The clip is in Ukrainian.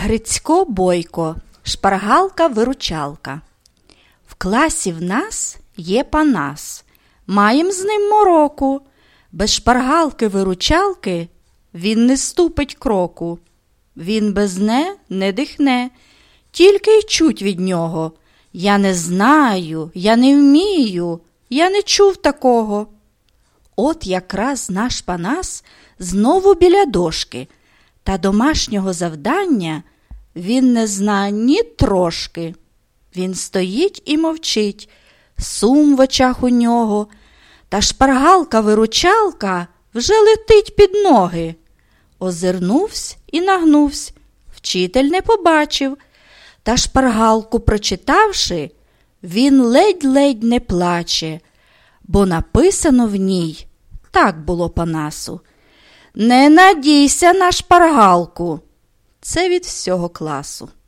Грицько Бойко, шпаргалка-виручалка. В класі в нас є Панас, маєм з ним мороку. Без шпаргалки-виручалки він не ступить кроку. Він без не дихне, тільки й чуть від нього: я не знаю, я не вмію, я не чув такого. От якраз наш Панас знову біля дошки, та домашнього завдання він не зна ні трошки. Він стоїть і мовчить, сум в очах у нього, та шпаргалка-виручалка вже летить під ноги. Озирнувсь і нагнувсь, вчитель не побачив, та шпаргалку прочитавши, він ледь-ледь не плаче, бо написано в ній, так було Панасу: «Не надійся на шпаргалку». Це від всього класу.